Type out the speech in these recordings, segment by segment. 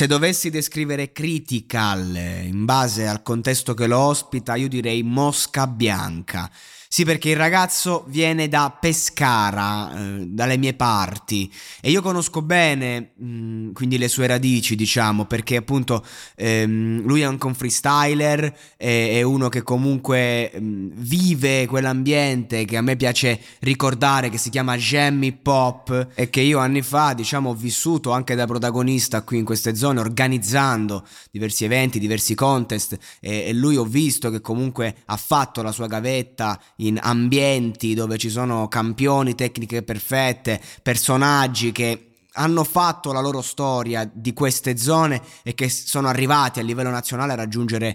Se dovessi descrivere Critical in base al contesto che lo ospita, io direi Mosca Bianca. Sì, perché il ragazzo viene da Pescara, dalle mie parti, e io conosco bene, quindi le sue radici, diciamo, perché appunto lui è anche un freestyler, è uno che comunque vive quell'ambiente che a me piace ricordare, che si chiama jam hip hop, e che io anni fa, diciamo, ho vissuto anche da protagonista qui in queste zone, organizzando diversi eventi, diversi contest, e lui ho visto che comunque ha fatto la sua gavetta in ambienti dove ci sono campioni, tecniche perfette, personaggi che hanno fatto la loro storia di queste zone e che sono arrivati a livello nazionale a raggiungere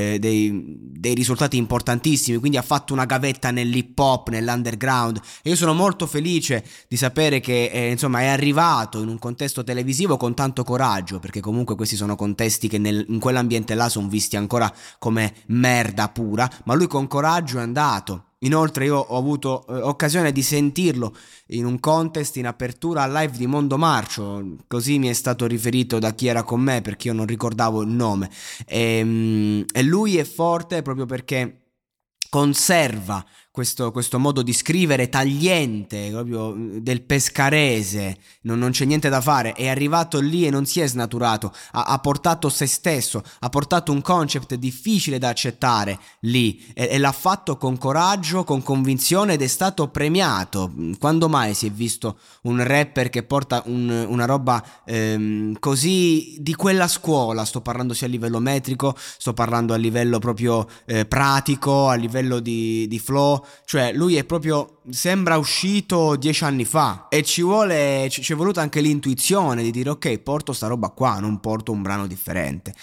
dei risultati importantissimi. Quindi ha fatto una gavetta nell'hip hop, nell'underground, e io sono molto felice di sapere che insomma è arrivato in un contesto televisivo con tanto coraggio, perché comunque questi sono contesti che in quell'ambiente là sono visti ancora come merda pura, ma lui con coraggio è andato. Inoltre io ho avuto occasione di sentirlo in un contest in apertura al live di Mondo Marcio, così mi è stato riferito da chi era con me, perché io non ricordavo il nome, e lui è forte proprio perché conserva questo modo di scrivere tagliente, proprio del pescarese, non c'è niente da fare, è arrivato lì e non si è snaturato, ha portato se stesso, ha portato un concept difficile da accettare lì, e l'ha fatto con coraggio, con convinzione, ed è stato premiato. Quando mai si è visto un rapper che porta una roba così di quella scuola? Sto parlando sia a livello metrico, sto parlando a livello proprio pratico, a livello di flow. Cioè lui è proprio, sembra uscito 10 anni fa, e ci è voluta anche l'intuizione di dire ok, porto sta roba qua, non porto un brano differente,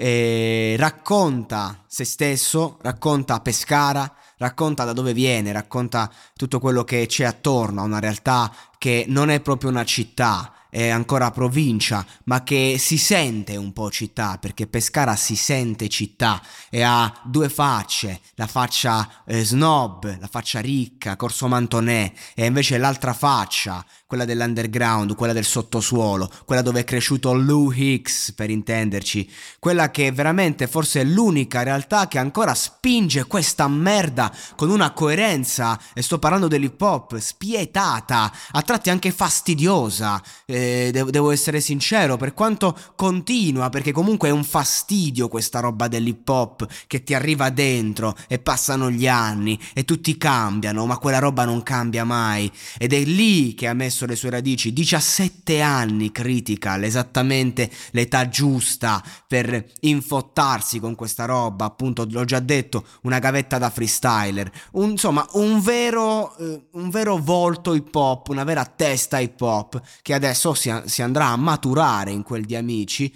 e racconta se stesso, racconta Pescara, racconta da dove viene, racconta tutto quello che c'è attorno a una realtà che non è proprio una città, è ancora provincia, ma che si sente un po' città, perché Pescara si sente città e ha due facce, la faccia snob, la faccia ricca, Corso Mantonè, e invece l'altra faccia, quella dell'underground, quella del sottosuolo, quella dove è cresciuto Lou Hicks, per intenderci, quella che veramente forse è l'unica realtà che ancora spinge questa merda con una coerenza, e sto parlando dell'hip hop, spietata, a tratti anche fastidiosa. Devo essere sincero, per quanto continua, perché comunque è un fastidio questa roba dell'hip hop che ti arriva dentro, e passano gli anni e tutti cambiano, ma quella roba non cambia mai, ed è lì che ha messo le sue radici. 17 anni Critical, esattamente l'età giusta per infottarsi con questa roba, appunto l'ho già detto, una gavetta da freestyler, insomma un vero volto hip hop, una vera testa hip hop, che adesso si andrà a maturare in quel di Amici,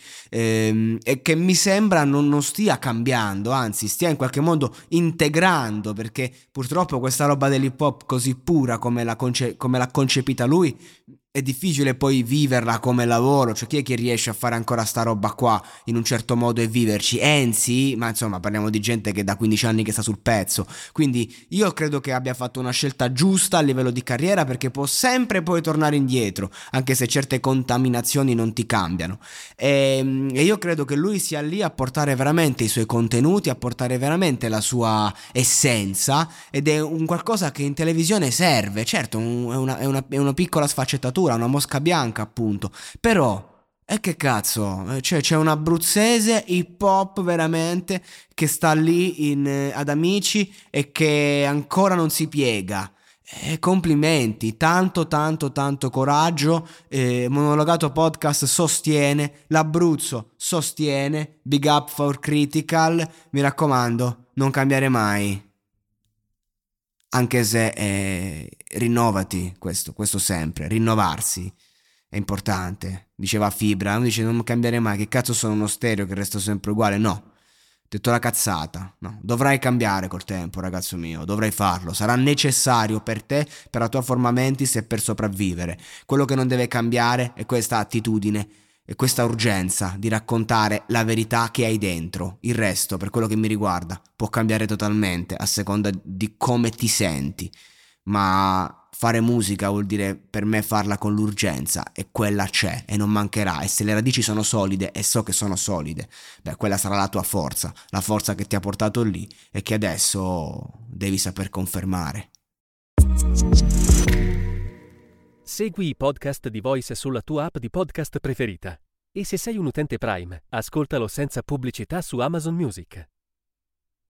e che mi sembra non stia cambiando, anzi stia in qualche modo integrando, perché purtroppo questa roba dell'hip hop così pura come l'ha concepita lui è difficile poi viverla come lavoro. Cioè chi è che riesce a fare ancora sta roba qua in un certo modo e viverci? Enzi, ma insomma parliamo di gente che da 15 anni che sta sul pezzo. Quindi io credo che abbia fatto una scelta giusta a livello di carriera, perché può sempre poi tornare indietro, anche se certe contaminazioni non ti cambiano, e io credo che lui sia lì a portare veramente i suoi contenuti, a portare veramente la sua essenza, ed è un qualcosa che in televisione serve. Certo, è una piccola sfaccettatura, una mosca bianca appunto, però e che cazzo, c'è un abruzzese hip hop veramente che sta lì ad Amici e che ancora non si piega. Complimenti, tanto coraggio. Monologato Podcast sostiene, l'Abruzzo sostiene, big up for Critical, mi raccomando, non cambiare mai. Anche se rinnovati, questo sempre, rinnovarsi è importante. Diceva Fibra, uno dice non cambiare mai, che cazzo sono uno stereo che resto sempre uguale? No, ho detto la cazzata, no, dovrai cambiare col tempo, ragazzo mio, dovrai farlo, sarà necessario per te, per la tua forma mentis e per sopravvivere. Quello che non deve cambiare è questa attitudine e questa urgenza di raccontare la verità che hai dentro. Il resto, per quello che mi riguarda, può cambiare totalmente a seconda di come ti senti, ma fare musica vuol dire per me farla con l'urgenza, e quella c'è e non mancherà, e se le radici sono solide e so che sono solide, beh, quella sarà la tua forza, la forza che ti ha portato lì e che adesso devi saper confermare. Segui i podcast di Voice sulla tua app di podcast preferita. E se sei un utente Prime, ascoltalo senza pubblicità su Amazon Music.